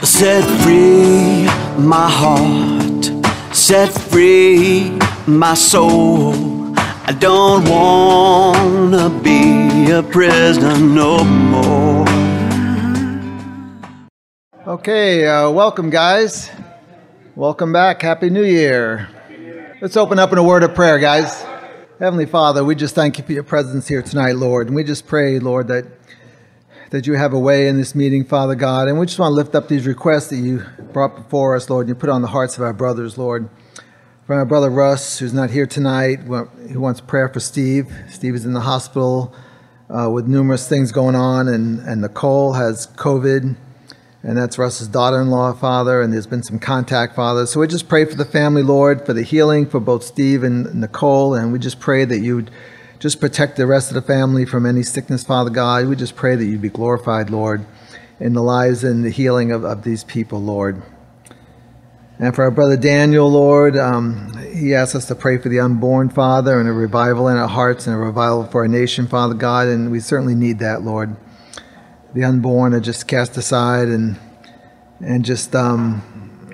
Set free my heart, set free my soul. I don't wanna be a prisoner no more. Okay, welcome guys. Welcome back. Happy New Year. Let's open up in a word of prayer, guys. Heavenly Father, we just thank you for your presence here tonight, Lord. And we just pray, Lord, that you have a way in this meeting, Father God. And we just want to lift up these requests that you brought before us, Lord, and you put on the hearts of our brothers, Lord. For our brother Russ, who's not here tonight, who wants prayer for Steve. Steve is in the hospital with numerous things going on, and Nicole has COVID, and that's Russ's daughter-in-law, Father, and there's been some contact, Father. So we just pray for the family, Lord, for the healing for both Steve and Nicole, and we just pray that you would just protect the rest of the family from any sickness, Father God. We just pray that you be glorified, Lord, in the lives and the healing of these people, Lord. And for our brother Daniel, Lord, he asked us to pray for the unborn, Father, and a revival in our hearts and a revival for our nation, Father God, and we certainly need that, Lord. The unborn are just cast aside and just and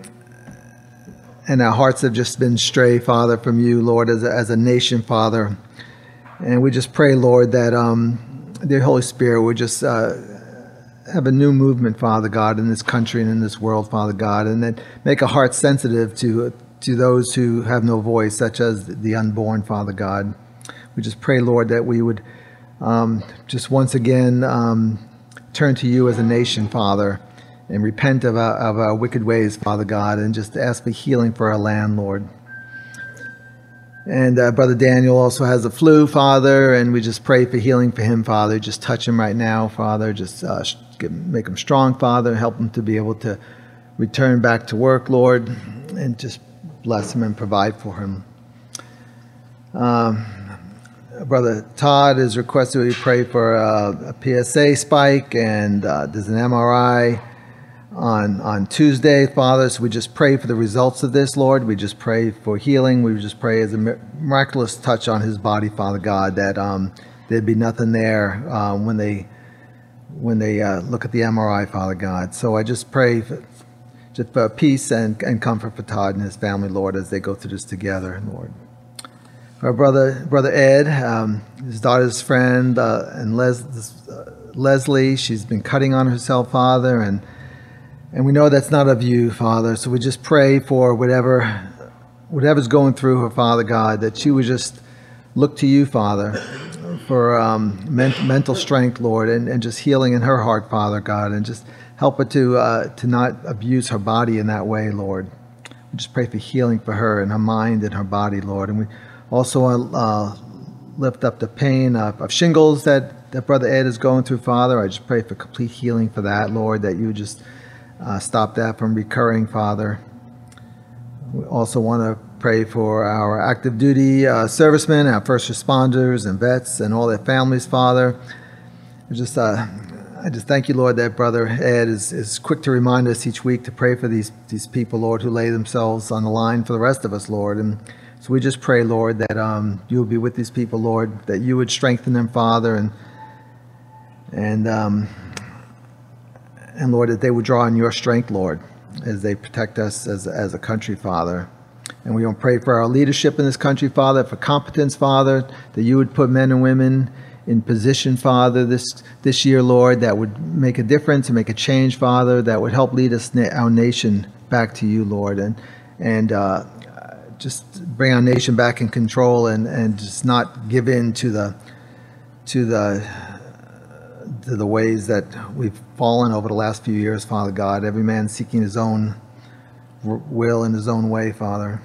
our hearts have just been stray, Father, from you, Lord, as a nation, Father. And we just pray, Lord, that the Holy Spirit would just have a new movement, Father God, in this country and in this world, Father God, and that make a heart sensitive to those who have no voice, such as the unborn, Father God. We just pray, Lord, that we would just once again turn to you as a nation, Father, and repent of our wicked ways, Father God, and just ask for healing for our land, Lord. And Brother Daniel also has the flu, Father, and we just pray for healing for him, Father. Just touch him right now, Father. Just make him strong, Father. Help him to be able to return back to work, Lord, and just bless him and provide for him. Brother Todd is requested we pray for a PSA spike, and there's an MRI on Tuesday, Father. So we just pray for the results of this, Lord. We just pray for healing. We just pray as a miraculous touch on his body, Father God, that there'd be nothing there when they look at the MRI, Father God. So I just pray just for peace and comfort for Todd and his family, Lord, as they go through this together, Lord. Our brother Ed, his daughter's friend, and Leslie, she's been cutting on herself, Father, and we know that's not of you, Father. So we just pray for whatever's going through her, Father God, that she would just look to you, Father, for mental strength, Lord, and just healing in her heart, Father God, and just help her to not abuse her body in that way, Lord. We just pray for healing for her and her mind and her body, Lord. And we also lift up the pain of shingles that Brother Ed is going through, Father. I just pray for complete healing for that, Lord, that you just stop that from recurring, Father. We also want to pray for our active duty servicemen, our first responders and vets and all their families, Father. I just thank you, Lord, that Brother Ed is quick to remind us each week to pray for these people, Lord, who lay themselves on the line for the rest of us, Lord. And so we just pray, Lord, that you would be with these people, Lord, that you would strengthen them, Father, and Lord, that they would draw on your strength, Lord, as they protect us as a country, Father. And we want to pray for our leadership in this country, Father, for competence, Father, that you would put men and women in position, Father, this year, Lord, that would make a difference and make a change, Father, that would help lead us, our nation, back to you, Lord, and just bring our nation back in control and just not give in to the ways that we've fallen over the last few years, Father God. Every man seeking his own will in his own way, Father.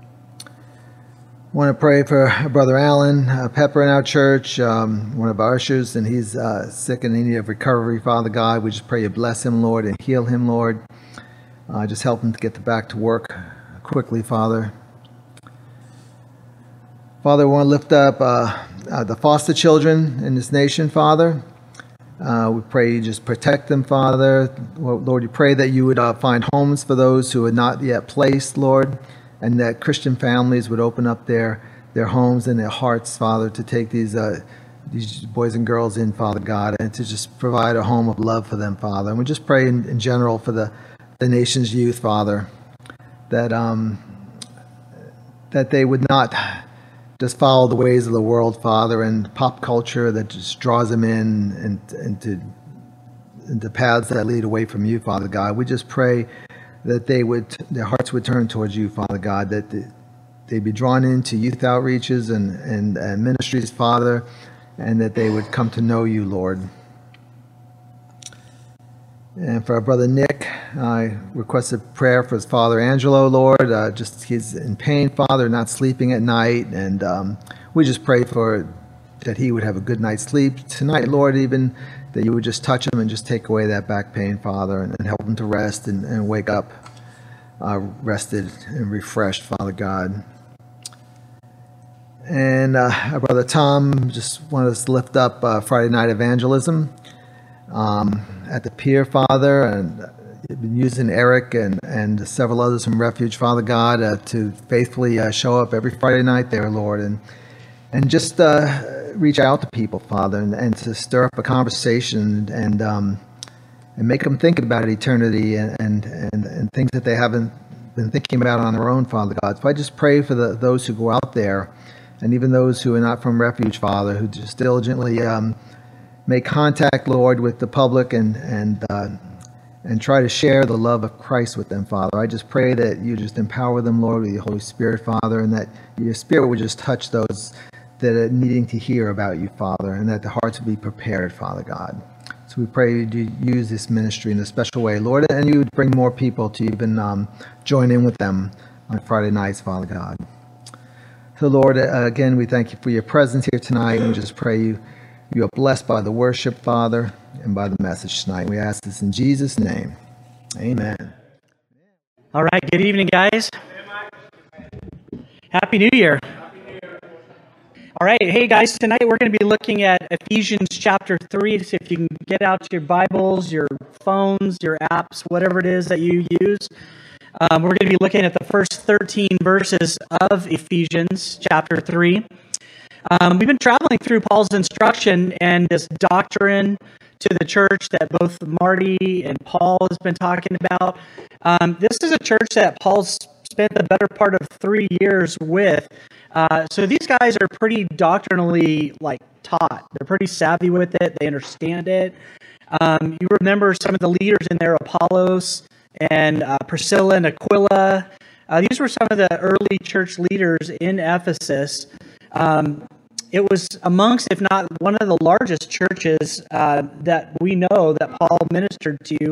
I want to pray for Brother Alan Pepper in our church, one of our ushers, and he's sick and in need of recovery, Father God. We just pray you bless him, Lord, and heal him, Lord. Just help him to get back to work quickly, Father. Father, we want to lift up the foster children in this nation, Father. We pray you just protect them, Father. Lord, we pray that you would find homes for those who are not yet placed, Lord, and that Christian families would open up their homes and their hearts, Father, to take these boys and girls in, Father God, and to just provide a home of love for them, Father. And we just pray in general for the nation's youth, Father, that that they would not just follow the ways of the world, Father, and pop culture that just draws them in and into paths that lead away from you, Father God. We just pray that their hearts would turn towards you, Father God, that they'd be drawn into youth outreaches and ministries, Father, and that they would come to know you, Lord. And for our brother Nick, I requested prayer for his father Angelo, Lord. Just he's in pain, Father, not sleeping at night, and we just pray for that he would have a good night's sleep tonight, Lord. Even that you would just touch him and just take away that back pain, Father, and help him to rest and wake up rested and refreshed, Father God. And our brother Tom just wanted us to lift up Friday night evangelism at the pier, Father, and you've been using Eric and several others from Refuge, Father God, to faithfully show up every Friday night there, Lord, and just reach out to people, Father, and to stir up a conversation and make them think about eternity and things that they haven't been thinking about on their own, Father God. So I just pray for those who go out there, and even those who are not from Refuge, Father, who just diligently make contact, Lord, with the public and try to share the love of Christ with them, Father. I just pray that you just empower them, Lord, with your Holy Spirit, Father, and that your Spirit would just touch those that are needing to hear about you, Father, and that the hearts would be prepared, Father God. So we pray you use this ministry in a special way, Lord, and you would bring more people to even join in with them on Friday nights, Father God. So, Lord, again, we thank you for your presence here tonight, and we just pray you are blessed by the worship, Father, and by the message tonight. We ask this in Jesus' name. Amen. All right, good evening, guys. Happy New Year. All right, hey, guys, tonight we're going to be looking at Ephesians chapter 3. So if you can get out your Bibles, your phones, your apps, whatever it is that you use. We're going to be looking at the first 13 verses of Ephesians chapter 3. We've been traveling through Paul's instruction and this doctrine to the church that both Marty and Paul has been talking about. This is a church that Paul's spent the better part of 3 years with. So these guys are pretty doctrinally taught. They're pretty savvy with it. They understand it. You remember some of the leaders in there, Apollos and Priscilla and Aquila. These were some of the early church leaders in Ephesus. It was amongst, if not one of the largest churches that we know that Paul ministered to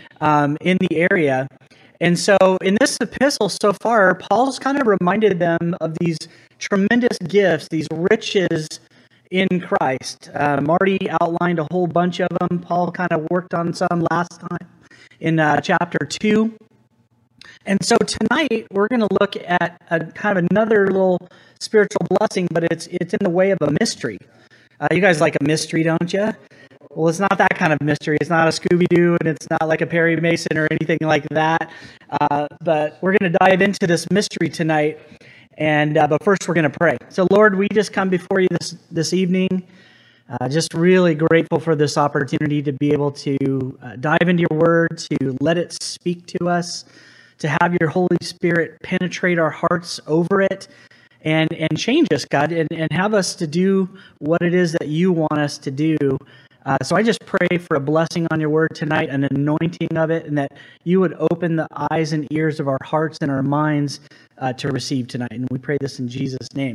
in the area. And so in this epistle so far, Paul's kind of reminded them of these tremendous gifts, these riches in Christ. Marty outlined a whole bunch of them. Paul kind of worked on some last time in chapter 2. And so tonight we're going to look at a kind of another little spiritual blessing, but it's in the way of a mystery. You guys like a mystery, don't you? Well, it's not that kind of mystery. It's not a Scooby-Doo, and it's not like a Perry Mason or anything like that. But we're going to dive into this mystery tonight. And but first, we're going to pray. So, Lord, we just come before you this evening, just really grateful for this opportunity to be able to dive into your word, to let it speak to us, to have your Holy Spirit penetrate our hearts over it and change us, God, and have us to do what it is that you want us to do. So I just pray for a blessing on your word tonight, an anointing of it, and that you would open the eyes and ears of our hearts and our minds to receive tonight. And we pray this in Jesus' name.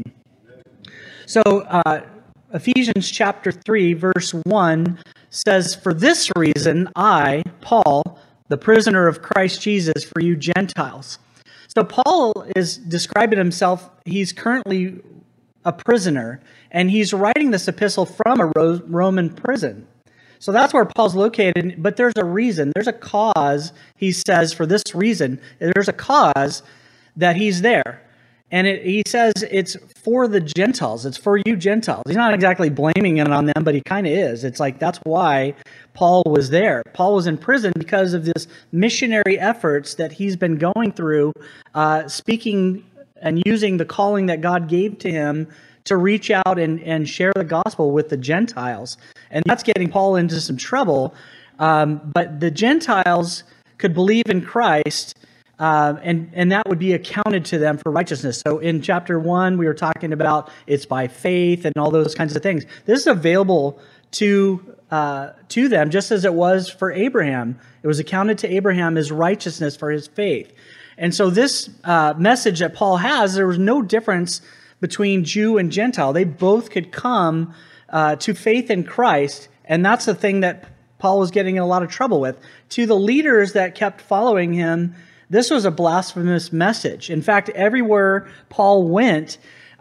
So Ephesians chapter 3, verse 1 says, "For this reason I, Paul, the prisoner of Christ Jesus, for you Gentiles." So Paul is describing himself. He's currently a prisoner, and he's writing this epistle from a Roman prison. So that's where Paul's located, but there's a reason. There's a cause, he says, for this reason. There's a cause that he's there. And he says it's for the Gentiles. It's for you Gentiles. He's not exactly blaming it on them, but he kind of is. It's like that's why Paul was there. Paul was in prison because of this missionary efforts that he's been going through, speaking and using the calling that God gave to him to reach out and share the gospel with the Gentiles. And that's getting Paul into some trouble. But the Gentiles could believe in Christ, and that would be accounted to them for righteousness. So in chapter 1, we were talking about it's by faith and all those kinds of things. This is available to them just as it was for Abraham. It was accounted to Abraham as righteousness for his faith. And so this message that Paul has, there was no difference between Jew and Gentile. They both could come to faith in Christ, and that's the thing that Paul was getting in a lot of trouble with. To the leaders that kept following him, this was a blasphemous message. In fact, everywhere Paul went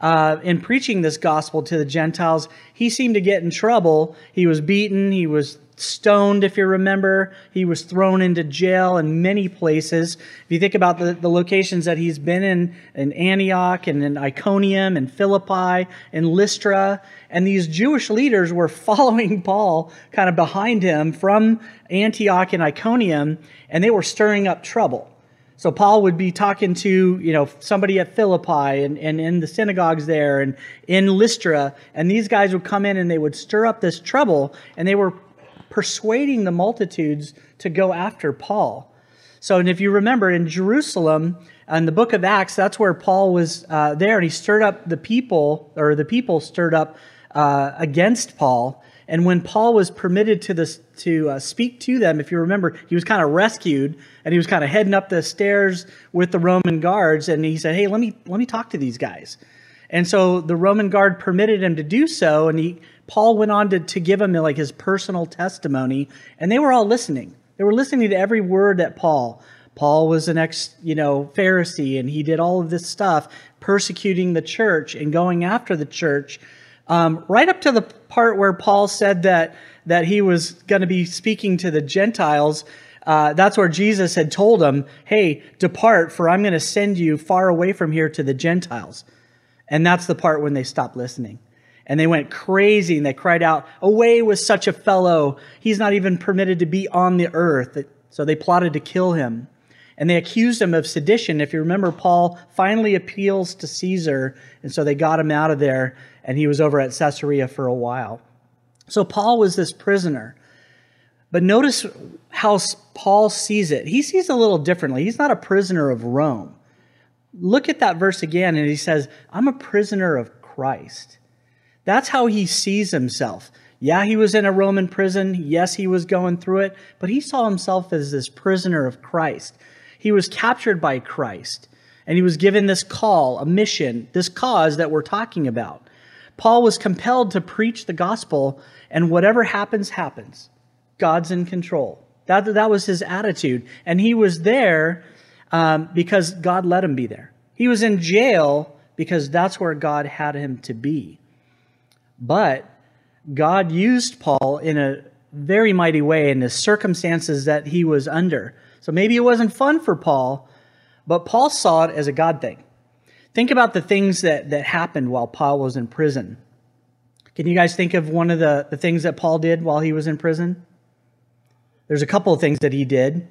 in preaching this gospel to the Gentiles, he seemed to get in trouble. He was beaten, he was stoned, if you remember. He was thrown into jail in many places. If you think about the locations that he's been in Antioch and in Iconium and Philippi and Lystra, and these Jewish leaders were following Paul kind of behind him from Antioch and Iconium, and they were stirring up trouble. So Paul would be talking to, somebody at Philippi and in the synagogues there and in Lystra, and these guys would come in and they would stir up this trouble, and they were persuading the multitudes to go after Paul. So, and if you remember in Jerusalem, in the book of Acts, that's where Paul was there, and he stirred up the people, or the people stirred up against Paul. And when Paul was permitted to speak to them, if you remember, he was kind of rescued, and he was kind of heading up the stairs with the Roman guards, and he said, "Hey, let me talk to these guys." And so the Roman guard permitted him to do so, and Paul went on to give him like his personal testimony, and they were all listening. They were listening to every word that Paul was an Pharisee, and he did all of this stuff, persecuting the church and going after the church, right up to the part where Paul said that he was going to be speaking to the Gentiles. That's where Jesus had told him, "Hey, depart, for I'm going to send you far away from here to the Gentiles." And that's the part when they stopped listening. And they went crazy, and they cried out, "Away with such a fellow! He's not even permitted to be on the earth." So they plotted to kill him. And they accused him of sedition. If you remember, Paul finally appeals to Caesar, and so they got him out of there, and he was over at Caesarea for a while. So Paul was this prisoner. But notice how Paul sees it. He sees it a little differently. He's not a prisoner of Rome. Look at that verse again, and he says, "I'm a prisoner of Christ." That's how he sees himself. Yeah, he was in a Roman prison. Yes, he was going through it, but he saw himself as this prisoner of Christ. He was captured by Christ, and he was given this call, a mission, this cause that we're talking about. Paul was compelled to preach the gospel, and whatever happens, happens. God's in control. That was his attitude, and he was there because God let him be there. He was in jail because that's where God had him to be. But God used Paul in a very mighty way in the circumstances that he was under. So maybe it wasn't fun for Paul, but Paul saw it as a God thing. Think about the things that happened while Paul was in prison. Can you guys think of one of the things that Paul did while he was in prison? There's a couple of things that he did.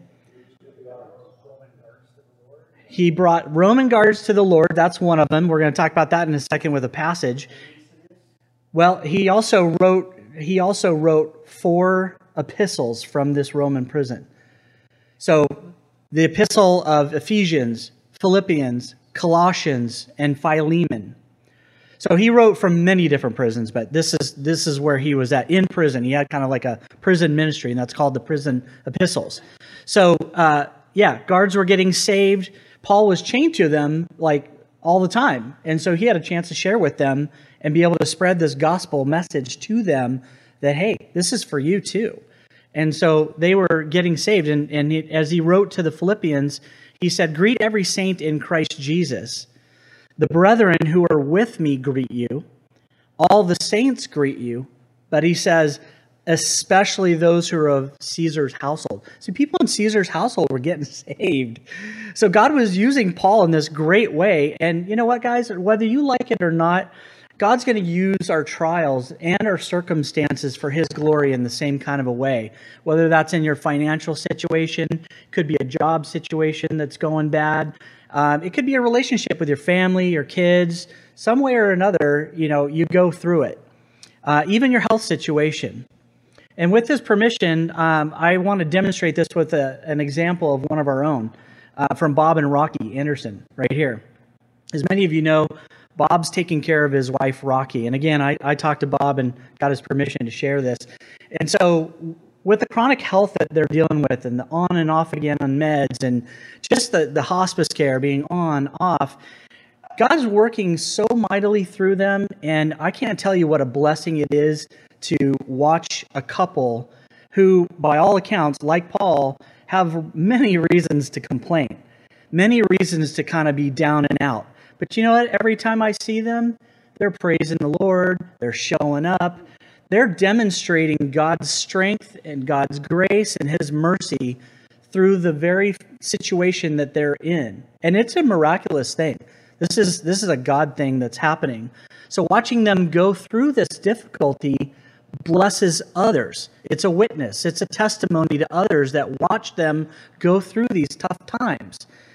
He brought Roman guards to the Lord. That's one of them. We're going to talk about that in a second with a passage. Well, he also wrote 4 epistles from this Roman prison. So the epistle of Ephesians, Philippians, Colossians, and Philemon. So he wrote from many different prisons, but this is where he was at, in prison. He had kind of like a prison ministry, and that's called the prison epistles. So, guards were getting saved. Paul was chained to them like all the time. And so he had a chance to share with them and be able to spread this gospel message to them that, hey, this is for you too. And so they were getting saved. And as he wrote to the Philippians, he said, "Greet every saint in Christ Jesus. The brethren who are with me greet you. All the saints greet you." But he says, especially those who are of Caesar's household. See, people in Caesar's household were getting saved. So God was using Paul in this great way. And you know what, guys? Whether you like it or not, God's going to use our trials and our circumstances for his glory in the same kind of a way. Whether that's in your financial situation, could be a job situation that's going bad. It could be a relationship with your family, your kids. Some way or another, you go through it. Even your health situation. And with his permission, I want to demonstrate this with an example of one of our own from Bob and Rocky Anderson right here. As many of you know, Bob's taking care of his wife, Rocky. And again, I talked to Bob and got his permission to share this. And so with the chronic health that they're dealing with and the on and off again on meds and just the hospice care being on, off, God's working so mightily through them. And I can't tell you what a blessing it is to watch a couple who, by all accounts, like Paul, have many reasons to complain, many reasons to kind of be down and out. But you know what? Every time I see them, they're praising the Lord, they're showing up, they're demonstrating God's strength and God's grace and His mercy through the very situation that they're in. And it's a miraculous thing. This is a God thing that's happening. So watching them go through this difficulty blesses others. It's a witness. It's a testimony to others that watch them go through these tough times.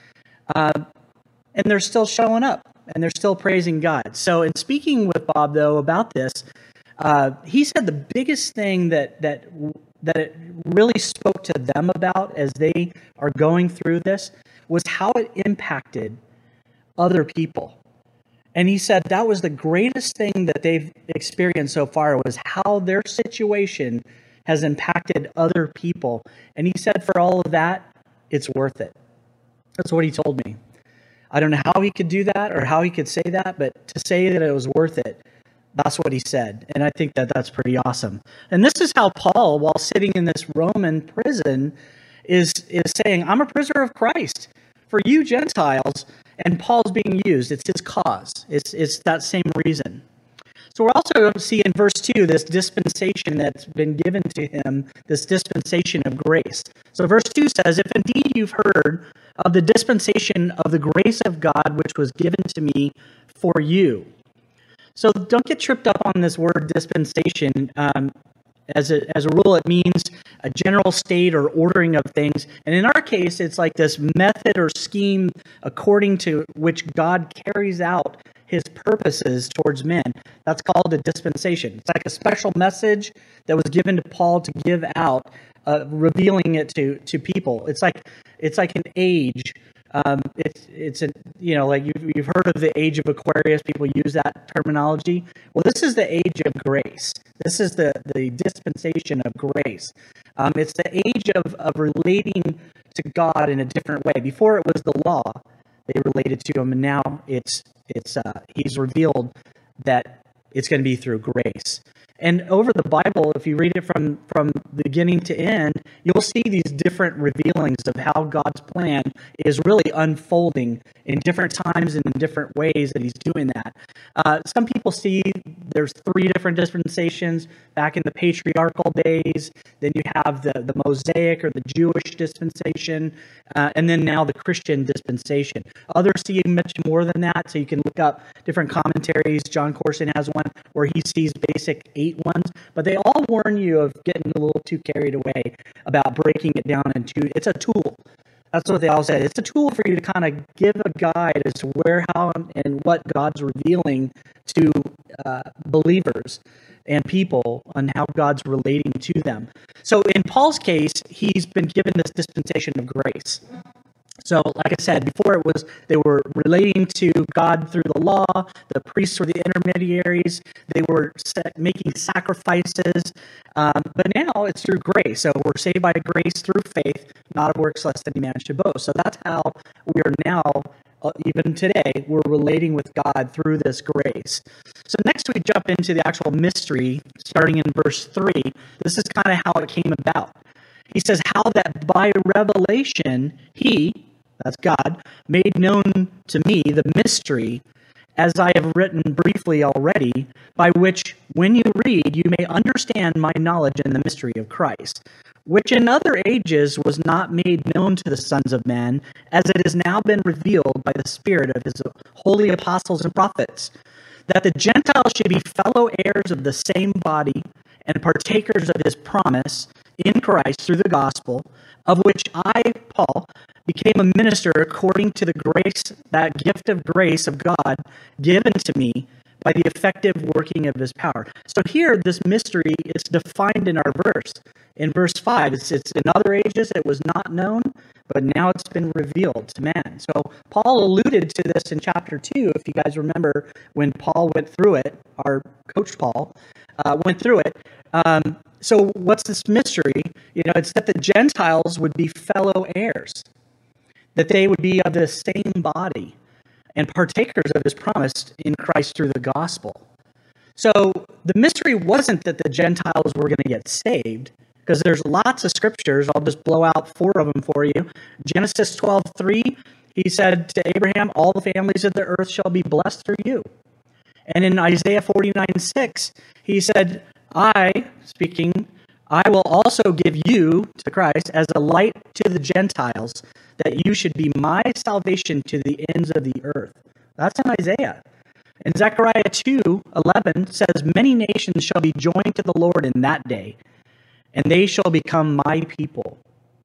And they're still showing up, and they're still praising God. So in speaking with Bob, though, about this, he said the biggest thing that it really spoke to them about as they are going through this was how it impacted other people. And he said that was the greatest thing that they've experienced so far, was how their situation has impacted other people. And he said for all of that, it's worth it. That's what he told me. I don't know how he could do that or how he could say that, but to say that it was worth it, that's what he said. And I think that that's pretty awesome. And this is how Paul, while sitting in this Roman prison, is saying, I'm a prisoner of Christ for you Gentiles. And Paul's being used. It's his cause. It's that same reason. So we're also going to see in verse 2 this dispensation that's been given to him, this dispensation of grace. So verse 2 says, if indeed you've heard of the dispensation of the grace of God which was given to me for you. So don't get tripped up on this word dispensation. As a rule, it means a general state or ordering of things. And in our case, it's like this method or scheme according to which God carries out His purposes towards men. That's called a dispensation. It's like a special message that was given to Paul to give out, revealing it to people. It's like an age. It's like you've heard of the age of Aquarius. People use that terminology. Well, this is the age of grace. This is the dispensation of grace. It's the age of relating to God in a different way. Before it was the law, they related to Him, and now He's revealed that it's going to be through grace. And over the Bible, if you read it from beginning to end, you'll see these different revealings of how God's plan is really unfolding in different times and in different ways that He's doing that. Some people see there's 3 different dispensations back in the patriarchal days. Then you have the Mosaic or the Jewish dispensation, and then now the Christian dispensation. Others see much more than that, so you can look up different commentaries. John Corson has one where he sees basic 8 ones, but they all warn you of getting a little too carried away about breaking it down into. It's a tool. That's what they all said. It's a tool for you to kind of give a guide as to where, how, and what God's revealing to believers and people on how God's relating to them. So in Paul's case, he's been given this dispensation of grace. So, like I said, before they were relating to God through the law, the priests were the intermediaries, they were making sacrifices, but now it's through grace. So we're saved by grace through faith, not of works lest any man should boast. So that's how we are now, even today, we're relating with God through this grace. So next we jump into the actual mystery, starting in verse 3. This is kind of how it came about. He says, how that by revelation He, that's God, made known to me the mystery, as I have written briefly already, by which, when you read, you may understand my knowledge in the mystery of Christ, which in other ages was not made known to the sons of men, as it has now been revealed by the Spirit of His holy apostles and prophets, that the Gentiles should be fellow heirs of the same body and partakers of His promise in Christ through the gospel, of which I, Paul, became a minister according to the grace, that gift of grace of God given to me, by the effective working of his power. So here, this mystery is defined in our verse. In verse 5, it's in other ages it was not known, but now it's been revealed to man. So Paul alluded to this in chapter 2, if you guys remember when Paul went through it, our coach Paul went through it. So what's this mystery? It's that the Gentiles would be fellow heirs, that they would be of the same body and partakers of his promise in Christ through the gospel. So the mystery wasn't that the Gentiles were going to get saved, because there's lots of scriptures. I'll just blow out 4 of them for you. Genesis 12:3, he said to Abraham, all the families of the earth shall be blessed through you. And in Isaiah 49:6, he said, I will also give you to Christ as a light to the Gentiles, that you should be my salvation to the ends of the earth. That's in Isaiah. And Zechariah 2:11 says, many nations shall be joined to the Lord in that day, and they shall become my people.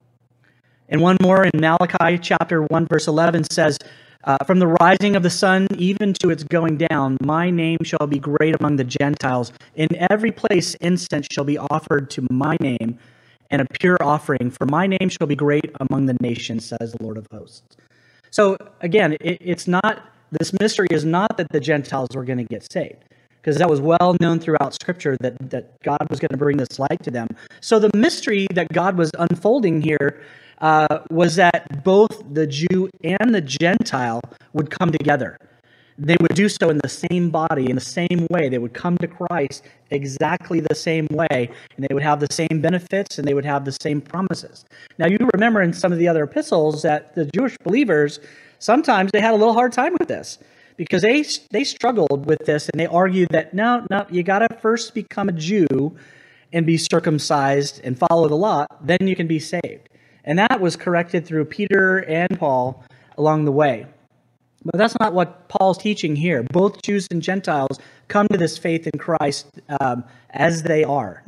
And one more in Malachi chapter 1, verse 11 says, from the rising of the sun even to its going down, my name shall be great among the Gentiles. In every place incense shall be offered to my name, and a pure offering, for my name shall be great among the nations, says the Lord of hosts. So again, this mystery is not that the Gentiles were going to get saved, because that was well known throughout Scripture that God was going to bring this light to them. So the mystery that God was unfolding here was that both the Jew and the Gentile would come together. They would do so in the same body, in the same way. They would come to Christ exactly the same way, and they would have the same benefits, and they would have the same promises. Now, you remember in some of the other epistles that the Jewish believers, sometimes they had a little hard time with this, because they struggled with this, and they argued that, no, you got to first become a Jew and be circumcised and follow the law, then you can be saved. And that was corrected through Peter and Paul along the way. But that's not what Paul's teaching here. Both Jews and Gentiles come to this faith in Christ as they are.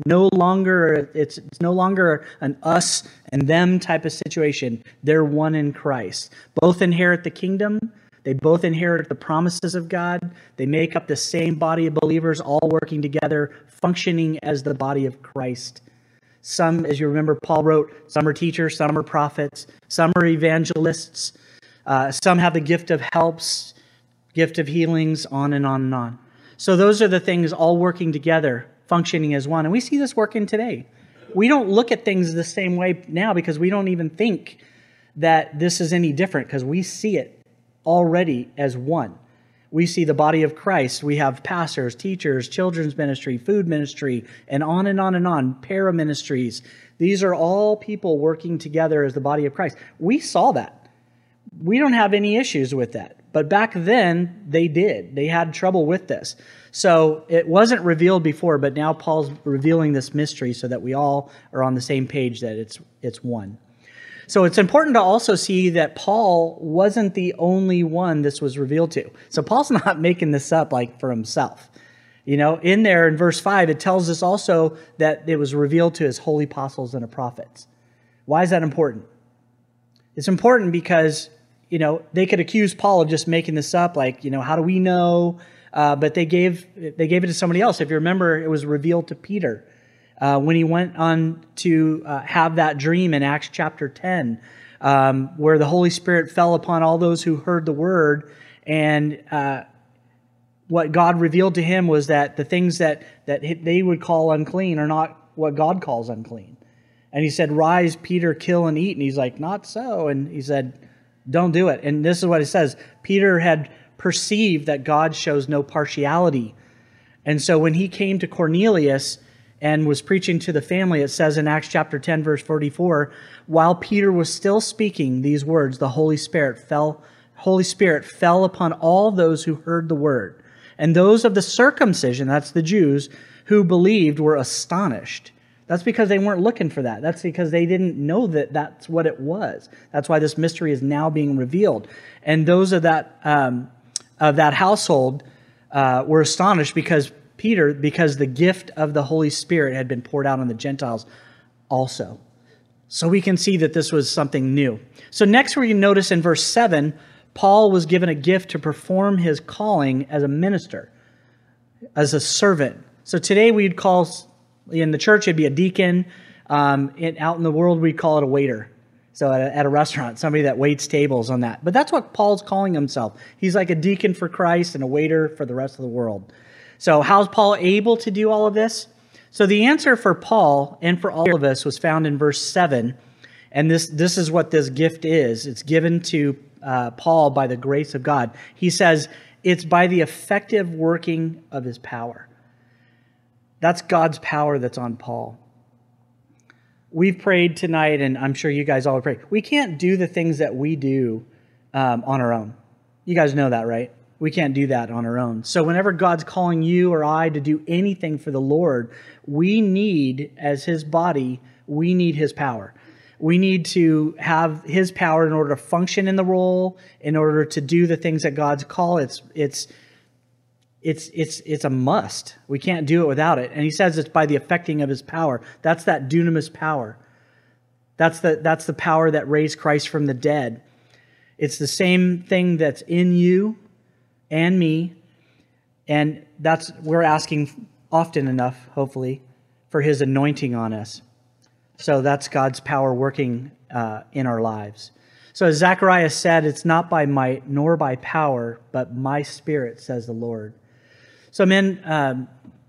It's no longer an us and them type of situation. They're one in Christ. Both inherit the kingdom. They both inherit the promises of God. They make up the same body of believers, all working together, functioning as the body of Christ. Some, as you remember, Paul wrote, some are teachers, some are prophets, some are evangelists. Some have the gift of helps, gift of healings, on and on and on. So those are the things all working together, functioning as one. And we see this working today. We don't look at things the same way now because we don't even think that this is any different, because we see it already as one. We see the body of Christ. We have pastors, teachers, children's ministry, food ministry, and on and on and on, para-ministries. These are all people working together as the body of Christ. We saw that. We don't have any issues with that. But back then, they did. They had trouble with this. So it wasn't revealed before, but now Paul's revealing this mystery so that we all are on the same page that it's one. So it's important to also see that Paul wasn't the only one this was revealed to. So Paul's not making this up like for himself. In there in verse 5, it tells us also that it was revealed to his holy apostles and prophets. Why is that important? It's important because they could accuse Paul of just making this up, like, how do we know? But they gave it to somebody else. If you remember, it was revealed to Peter when he went on to have that dream in Acts chapter 10, where the Holy Spirit fell upon all those who heard the word. And what God revealed to him was that the things that they would call unclean are not what God calls unclean. And he said, rise, Peter, kill and eat. And he's like, not so. And he said, don't do it. And this is what it says. Peter had perceived that God shows no partiality. And so when he came to Cornelius and was preaching to the family, it says in Acts chapter 10, verse 44, while Peter was still speaking these words, the Holy Spirit fell upon all those who heard the word. And those of the circumcision, that's the Jews, who believed were astonished. That's because they weren't looking for that. That's because they didn't know that that's what it was. That's why this mystery is now being revealed. And those of that household were astonished because the gift of the Holy Spirit had been poured out on the Gentiles also. So we can see that this was something new. So next we notice in verse 7, Paul was given a gift to perform his calling as a minister. as a servant. So today we'd call, in the church, it'd be a deacon. Out in the world, we'd call it a waiter. So at a restaurant, somebody that waits tables on that. But that's what Paul's calling himself. He's like a deacon for Christ and a waiter for the rest of the world. So how's Paul able to do all of this? So the answer for Paul and for all of us was found in verse 7. And this is what this gift is. It's given to Paul by the grace of God. He says, it's by the effective working of his power. That's God's power that's on Paul. We've prayed tonight, and I'm sure you guys all pray. We can't do the things that we do on our own. You guys know that, right? We can't do that on our own. So whenever God's calling you or I to do anything for the Lord, we need, as his body, we need his power. We need to have his power in order to function in the role, in order to do the things that God's call. It's a must. We can't do it without it. And he says it's by the effecting of his power. That's that dunamis power. That's the power that raised Christ from the dead. It's the same thing that's in you and me. And we're asking often enough, hopefully, for his anointing on us. So that's God's power working in our lives. So as Zechariah said, it's not by might nor by power, but my spirit, says the Lord. So men,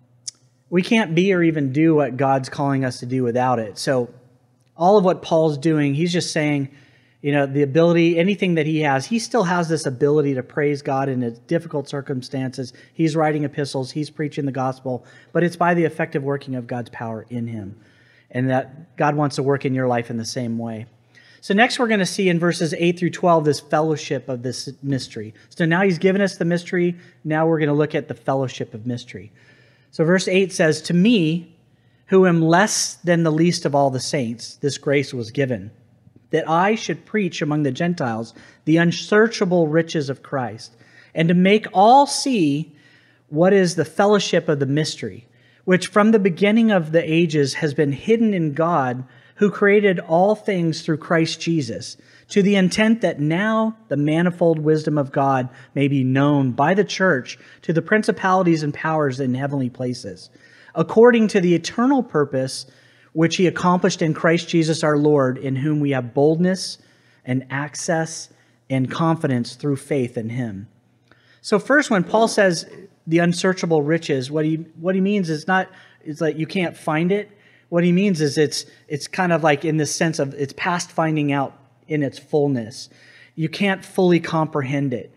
we can't be or even do what God's calling us to do without it. So all of what Paul's doing, he's just saying, the ability, anything that he has, he still has this ability to praise God in his difficult circumstances. He's writing epistles, he's preaching the gospel, but it's by the effective working of God's power in him. And that God wants to work in your life in the same way. So next we're going to see in verses 8 through 12 this fellowship of this mystery. So now he's given us the mystery. Now we're going to look at the fellowship of mystery. So verse 8 says, "To me, who am less than the least of all the saints, this grace was given, that I should preach among the Gentiles the unsearchable riches of Christ, and to make all see what is the fellowship of the mystery, which from the beginning of the ages has been hidden in God, who created all things through Christ Jesus, to the intent that now the manifold wisdom of God may be known by the church to the principalities and powers in heavenly places, according to the eternal purpose which he accomplished in Christ Jesus our Lord, in whom we have boldness and access and confidence through faith in him." So first, when Paul says the unsearchable riches, what he means is it's like you can't find it. What he means is it's kind of like in the sense of it's past finding out in its fullness. You can't fully comprehend it.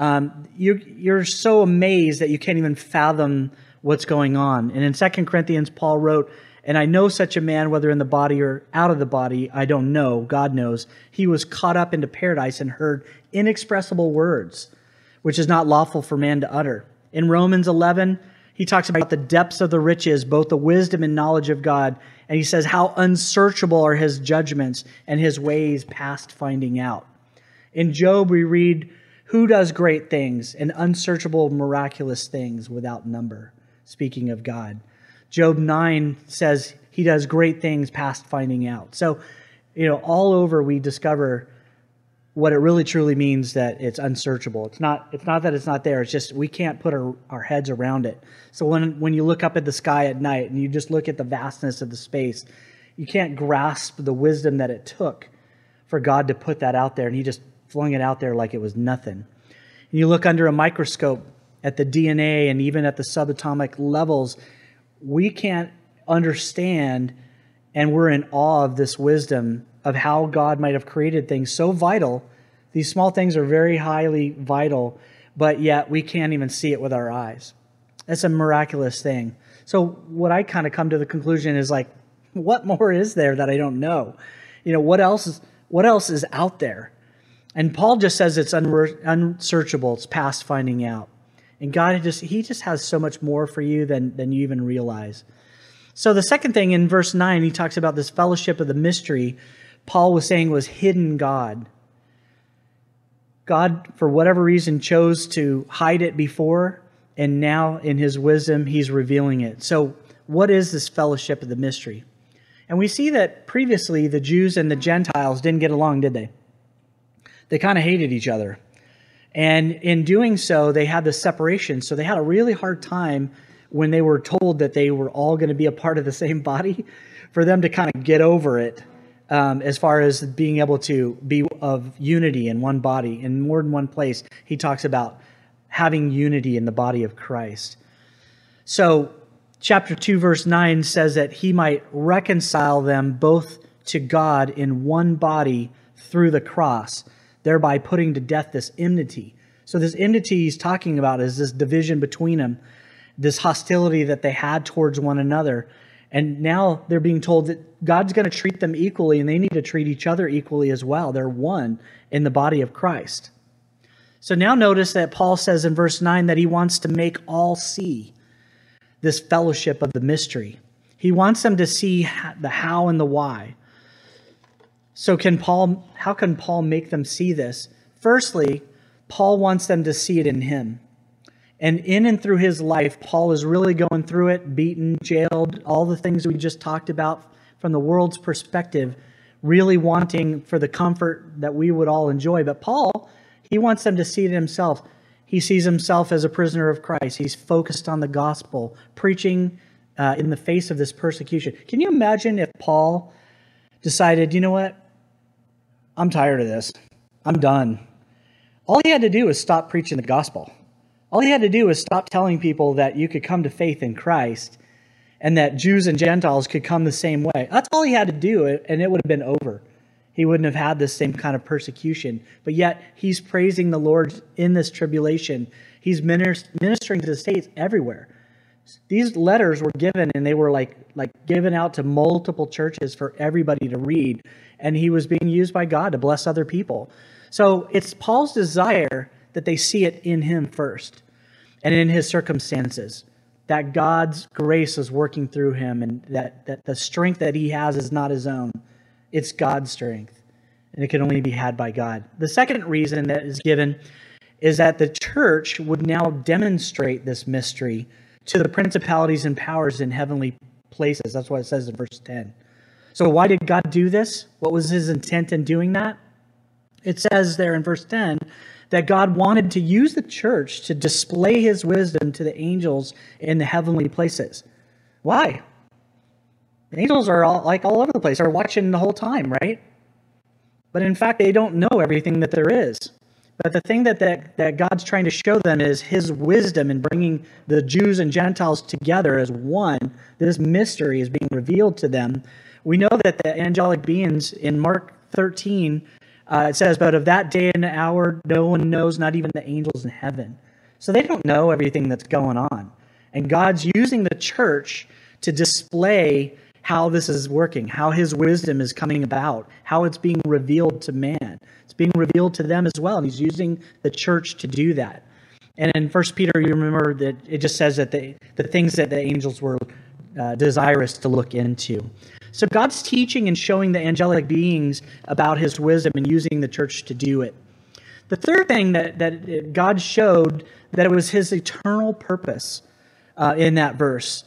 You're so amazed that you can't even fathom what's going on. And in 2 Corinthians, Paul wrote, "And I know such a man, whether in the body or out of the body, I don't know, God knows. He was caught up into paradise and heard inexpressible words, which is not lawful for man to utter." In Romans 11, he talks about the depths of the riches, both the wisdom and knowledge of God. And he says how unsearchable are his judgments and his ways past finding out. In Job, we read, "Who does great things and unsearchable miraculous things without number?" Speaking of God. Job 9 says he does great things past finding out. So, all over we discover what it really truly means that it's unsearchable. It's not that it's not there. It's just we can't put our heads around it. So when you look up at the sky at night and you just look at the vastness of the space, you can't grasp the wisdom that it took for God to put that out there, and he just flung it out there like it was nothing. And you look under a microscope at the DNA and even at the subatomic levels, we can't understand, and we're in awe of this wisdom of how God might have created things so vital. These small things are very highly vital, but yet we can't even see it with our eyes. That's a miraculous thing. So what I kind of come to the conclusion is like, what more is there that I don't know? What else is out there? And Paul just says it's unsearchable. It's past finding out. And God he just has so much more for you than you even realize. So the second thing in verse 9, he talks about this fellowship of the mystery. Paul was saying was hidden God. God, for whatever reason, chose to hide it before, and now in his wisdom, he's revealing it. So what is this fellowship of the mystery? And we see that previously the Jews and the Gentiles didn't get along, did they? They kind of hated each other. And in doing so, they had this separation. So they had a really hard time when they were told that they were all going to be a part of the same body, for them to kind of get over it, as far as being able to be of unity in one body. In more than one place, he talks about having unity in the body of Christ. So chapter 2, verse 9 says that he might reconcile them both to God in one body through the cross, thereby putting to death this enmity. So this enmity he's talking about is this division between them, this hostility that they had towards one another. And now they're being told that God's going to treat them equally, and they need to treat each other equally as well. They're one in the body of Christ. So now notice that Paul says in verse 9 that he wants to make all see this fellowship of the mystery. He wants them to see the how and the why. So how can Paul make them see this? Firstly, Paul wants them to see it in him. And in and through his life, Paul is really going through it, beaten, jailed, all the things we just talked about from the world's perspective, really wanting for the comfort that we would all enjoy. But Paul, he wants them to see it himself. He sees himself as a prisoner of Christ. He's focused on the gospel, preaching in the face of this persecution. Can you imagine if Paul decided, you know what? I'm tired of this. I'm done. All he had to do was stop preaching the gospel. All he had to do was stop telling people that you could come to faith in Christ and that Jews and Gentiles could come the same way. That's all he had to do, and it would have been over. He wouldn't have had this same kind of persecution. But yet, he's praising the Lord in this tribulation. He's ministering to the saints everywhere. These letters were given, and they were like given out to multiple churches for everybody to read. And he was being used by God to bless other people. So it's Paul's desire that they see it in him first and in his circumstances, that God's grace is working through him, and that the strength that he has is not his own. It's God's strength, and it can only be had by God. The second reason that is given is that the church would now demonstrate this mystery to the principalities and powers in heavenly places. That's what it says in verse 10. So why did God do this? What was his intent in doing that? It says there in verse 10 that God wanted to use the church to display his wisdom to the angels in the heavenly places. Why? The angels are all over the place. They're watching the whole time, right? But in fact, they don't know everything that there is. But the thing that God's trying to show them is his wisdom in bringing the Jews and Gentiles together as one. This mystery is being revealed to them. We know that the angelic beings in Mark 13, it says, but of that day and hour, no one knows, not even the angels in heaven. So they don't know everything that's going on. And God's using the church to display how this is working, how his wisdom is coming about, how it's being revealed to man. It's being revealed to them as well, and he's using the church to do that. And in 1 Peter, you remember that it just says that the things that the angels were desirous to look into. So God's teaching and showing the angelic beings about his wisdom and using the church to do it. The third thing that God showed, that it was his eternal purpose in that verse.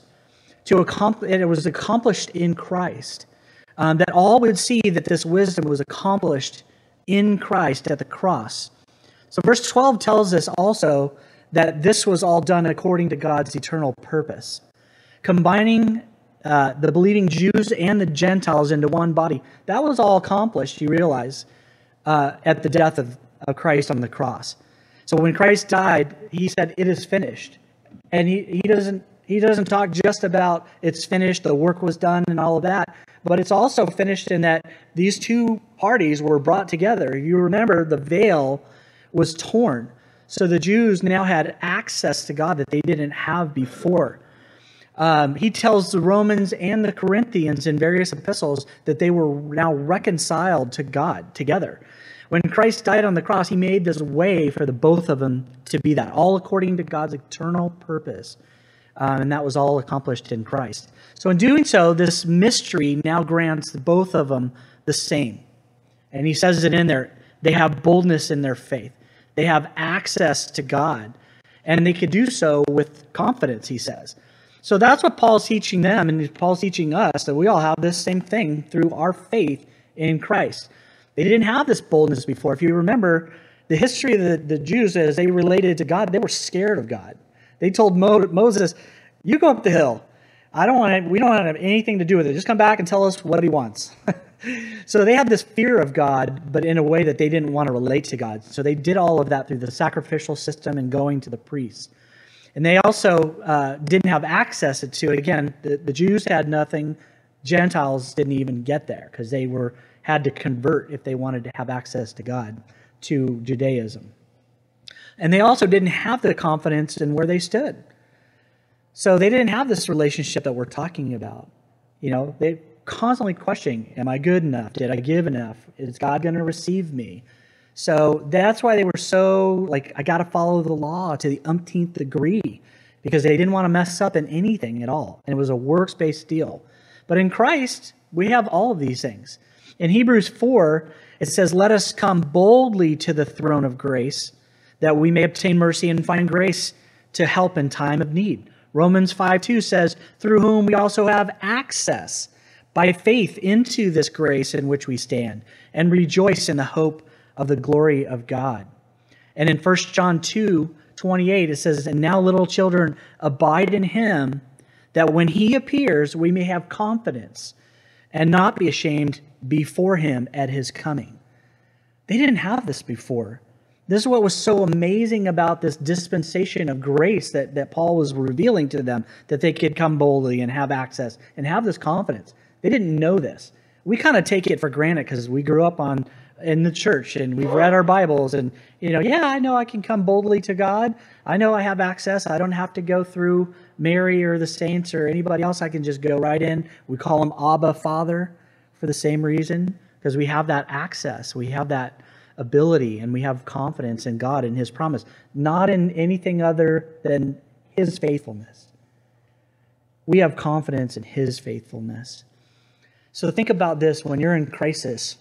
It was accomplished in Christ. That all would see that this wisdom was accomplished in Christ at the cross. So verse 12 tells us also that this was all done according to God's eternal purpose. Combining the believing Jews and the Gentiles into one body. That was all accomplished, you realize, at the death of Christ on the cross. So when Christ died, he said, it is finished. And he doesn't talk just about it's finished, the work was done and all of that, but it's also finished in that these two parties were brought together. You remember the veil was torn. So the Jews now had access to God that they didn't have before. He tells the Romans and the Corinthians in various epistles that they were now reconciled to God together. When Christ died on the cross, he made this way for the both of them to be that, all according to God's eternal purpose. And that was all accomplished in Christ. So in doing so, this mystery now grants both of them the same. And he says it in there. They have boldness in their faith. They have access to God. And they could do so with confidence, he says. So that's what Paul's teaching them, and Paul's teaching us, that we all have this same thing through our faith in Christ. They didn't have this boldness before. If you remember, The history of the Jews, as they related to God, they were scared of God. They told Moses, you go up the hill. We don't want to have anything to do with it. Just come back and tell us what he wants. So they had this fear of God, but in a way that they didn't want to relate to God. So they did all of that through the sacrificial system and going to the priests. And they also didn't have access to it. Again, the Jews had nothing. Gentiles didn't even get there because they had to convert if they wanted to have access to God, to Judaism. And they also didn't have the confidence in where they stood. So they didn't have this relationship that we're talking about. They constantly questioning, am I good enough? Did I give enough? Is God going to receive me? So that's why they were so, I got to follow the law to the umpteenth degree, because they didn't want to mess up in anything at all. And it was a works-based deal. But in Christ, we have all of these things. In Hebrews 4, it says, let us come boldly to the throne of grace, that we may obtain mercy and find grace to help in time of need. Romans 5:2 says, through whom we also have access by faith into this grace in which we stand, and rejoice in the hope of the glory of God. And in 1 John 2:28, it says, and now little children, abide in him, that when he appears, we may have confidence and not be ashamed before him at his coming. They didn't have this before. This is what was so amazing about this dispensation of grace that Paul was revealing to them, that they could come boldly and have access and have this confidence. They didn't know this. We kind of take it for granted because we grew up in the church and we've read our Bibles and, I know I can come boldly to God. I know I have access. I don't have to go through Mary or the saints or anybody else. I can just go right in. We call him Abba, Father, for the same reason, because we have that access. We have that ability and we have confidence in God and his promise, not in anything other than his faithfulness. We have confidence in his faithfulness. So think about this when you're in crisis.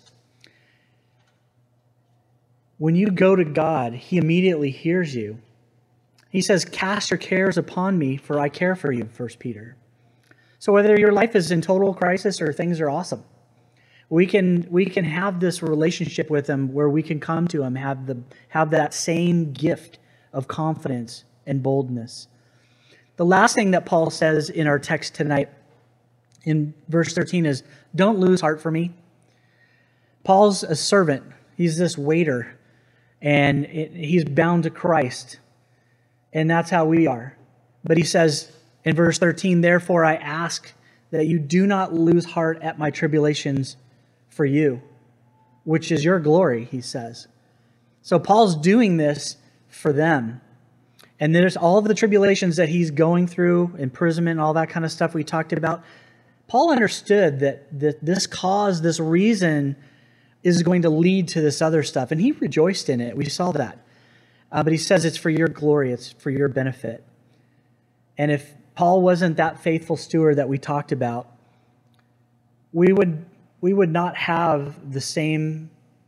When you go to God, he immediately hears you. He says, cast your cares upon me, for I care for you, 1 Peter. So whether your life is in total crisis or things are awesome, we can have this relationship with him where we can come to him, have that same gift of confidence and boldness. The last thing that Paul says in our text tonight in verse 13 is, don't lose heart for me. Paul's a servant. He's this waiter, and he's bound to Christ. And that's how we are. But he says in verse 13, therefore I ask that you do not lose heart at my tribulations for you, which is your glory, he says. So Paul's doing this for them. And there's all of the tribulations that he's going through, imprisonment, all that kind of stuff we talked about. Paul understood that this cause, this reason is going to lead to this other stuff. And he rejoiced in it. We saw that. But he says it's for your glory. It's for your benefit. And if Paul wasn't that faithful steward that we talked about, we would not have the same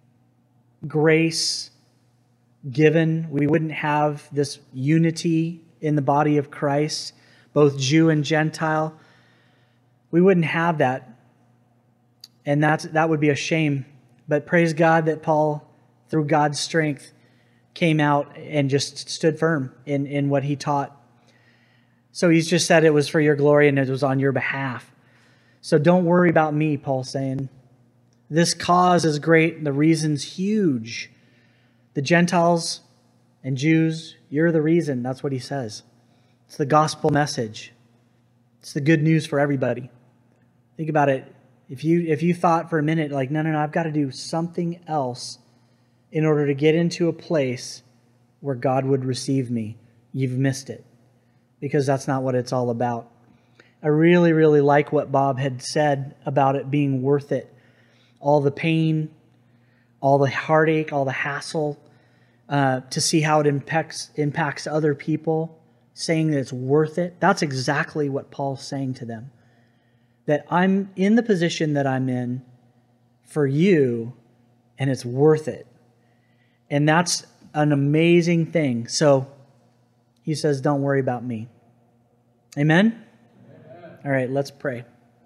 grace given. We wouldn't have this unity in the body of Christ, both Jew and Gentile. We wouldn't have that. And that would be a shame. But praise God that Paul, through God's strength, came out and just stood firm in what he taught. So he's just said it was for your glory and it was on your behalf. So don't worry about me, Paul's saying. This cause is great and the reason's huge. The Gentiles and Jews, you're the reason. That's what he says. It's the gospel message. It's the good news for everybody. Think about it. If you thought for a minute, like, no, I've got to do something else in order to get into a place where God would receive me, you've missed it. Because that's not what it's all about. I really, really like what Bob had said about it being worth it. All the pain, all the heartache, all the hassle, to see how it impacts other people, saying that it's worth it. That's exactly what Paul's saying to them. That I'm in the position that I'm in for you, and it's worth it. And that's an amazing thing. So he says, don't worry about me. Amen? Amen. All right, let's pray.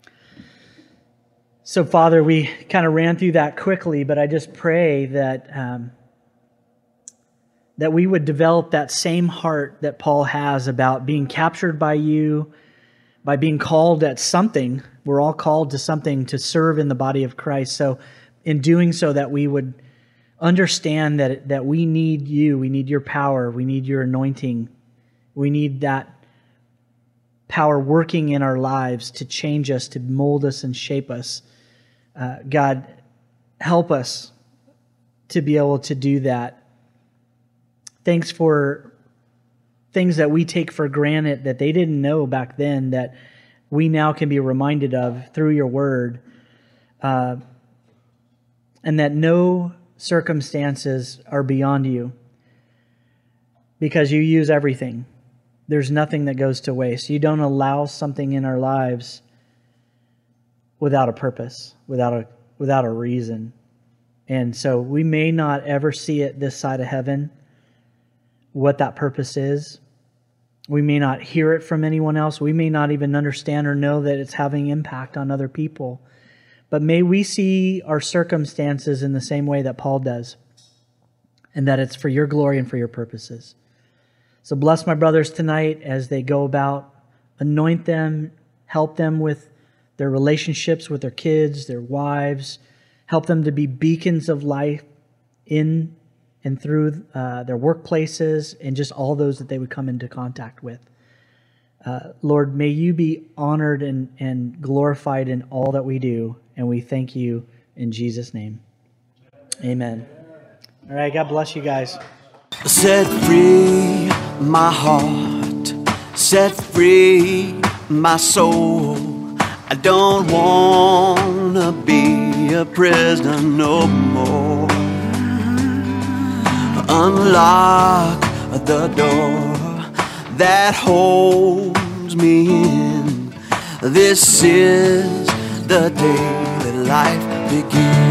So, Father, we kind of ran through that quickly, but I just pray that that we would develop that same heart that Paul has about being captured by you, by being called at something. We're all called to something to serve in the body of Christ. So in doing so, that we would understand that we need you, we need your power, we need your anointing, we need that power working in our lives to change us, to mold us and shape us. God, help us to be able to do that. Thanks for things that we take for granted that they didn't know back then, that we now can be reminded of through your word. And that no circumstances are beyond you, because you use everything. There's nothing that goes to waste. You don't allow something in our lives without a purpose, without a reason. And so we may not ever see it this side of heaven, what that purpose is. We may not hear it from anyone else. We may not even understand or know that it's having impact on other people. But may we see our circumstances in the same way that Paul does, and that it's for your glory and for your purposes. So bless my brothers tonight as they go about. Anoint them, help them with their relationships with their kids, their wives. Help them to be beacons of life in and through their workplaces and just all those that they would come into contact with. Lord, may you be honored and glorified in all that we do, and we thank you in Jesus' name. Amen. All right, God bless you guys. Set free my heart, set free my soul. I don't want to be a prisoner no more. Unlock the door that holds me in. This is the day that life begins.